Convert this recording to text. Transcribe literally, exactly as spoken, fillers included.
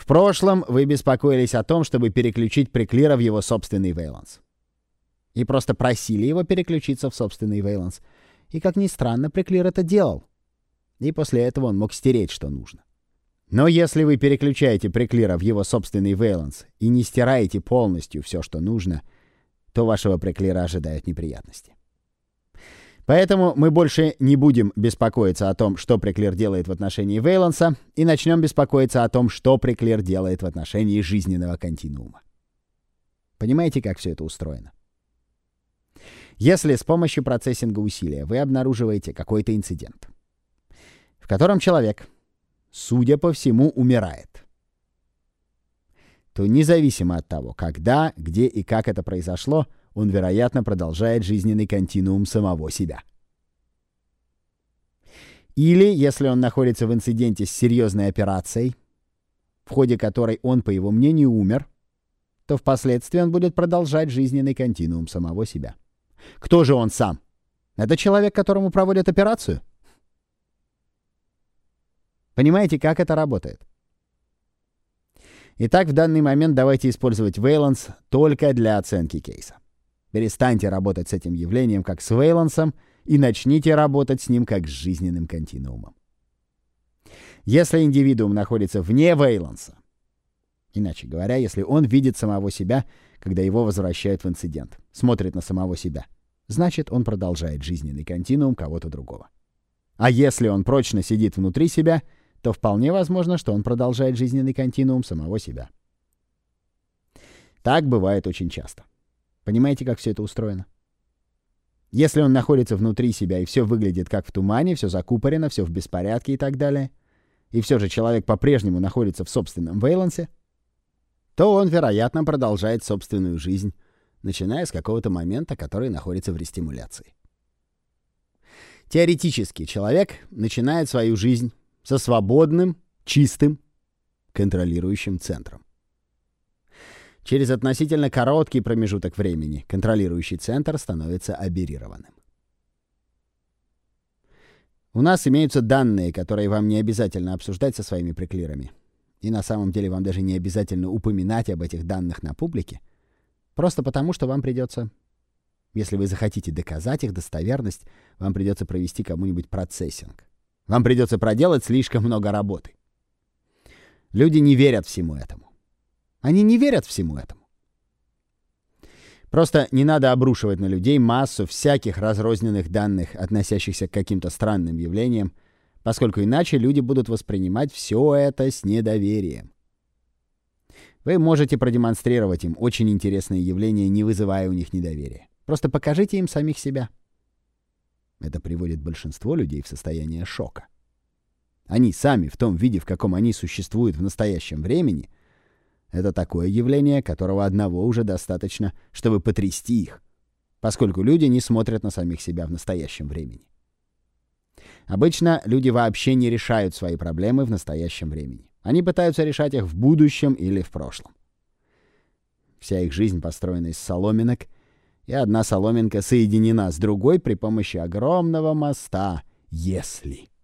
В прошлом вы беспокоились о том, чтобы переключить Преклира в его собственный вейланс. И просто просили его переключиться в собственный вейланс. И, как ни странно, Преклир это делал. И после этого он мог стереть, что нужно. Но если вы переключаете Преклира в его собственный вейланс и не стираете полностью все, что нужно, то вашего Преклира ожидают неприятности. Поэтому мы больше не будем беспокоиться о том, что Преклир делает в отношении вейланса, и начнем беспокоиться о том, что Преклир делает в отношении жизненного континуума. Понимаете, как все это устроено? Если с помощью процессинга усилия вы обнаруживаете какой-то инцидент, в котором человек, судя по всему, умирает, то независимо от того, когда, где и как это произошло, он, вероятно, продолжает жизненный континуум самого себя. Или, если он находится в инциденте с серьезной операцией, в ходе которой он, по его мнению, умер, то впоследствии он будет продолжать жизненный континуум самого себя. Кто же он сам? Это человек, которому проводят операцию? Понимаете, как это работает? Итак, в данный момент давайте использовать вейланс только для оценки кейса. Перестаньте работать с этим явлением как с вейлансом и начните работать с ним как с жизненным континуумом. Если индивидуум находится вне вейланса, иначе говоря, если он видит самого себя, когда его возвращают в инцидент, смотрит на самого себя, значит, он продолжает жизненный континуум кого-то другого. А если он прочно сидит внутри себя, то вполне возможно, что он продолжает жизненный континуум самого себя. Так бывает очень часто. Понимаете, как все это устроено? Если он находится внутри себя, и все выглядит как в тумане, все закупорено, все в беспорядке и так далее, и все же человек по-прежнему находится в собственном вейлансе, то он, вероятно, продолжает собственную жизнь, начиная с какого-то момента, который находится в рестимуляции. Теоретически человек начинает свою жизнь со свободным, чистым, контролирующим центром. Через относительно короткий промежуток времени контролирующий центр становится аберрированным. У нас имеются данные, которые вам не обязательно обсуждать со своими преклирами. И на самом деле вам даже не обязательно упоминать об этих данных на публике, просто потому, что вам придется, если вы захотите доказать их достоверность, вам придется провести кому-нибудь процессинг. Вам придется проделать слишком много работы. Люди не верят всему этому. Они не верят всему этому. Просто не надо обрушивать на людей массу всяких разрозненных данных, относящихся к каким-то странным явлениям, поскольку иначе люди будут воспринимать все это с недоверием. Вы можете продемонстрировать им очень интересные явления, не вызывая у них недоверия. Просто покажите им самих себя. Это приводит большинство людей в состояние шока. Они сами, в том виде, в каком они существуют в настоящем времени, это такое явление, которого одного уже достаточно, чтобы потрясти их, поскольку люди не смотрят на самих себя в настоящем времени. Обычно люди вообще не решают свои проблемы в настоящем времени. Они пытаются решать их в будущем или в прошлом. Вся их жизнь построена из соломинок, и одна соломинка соединена с другой при помощи огромного моста «если».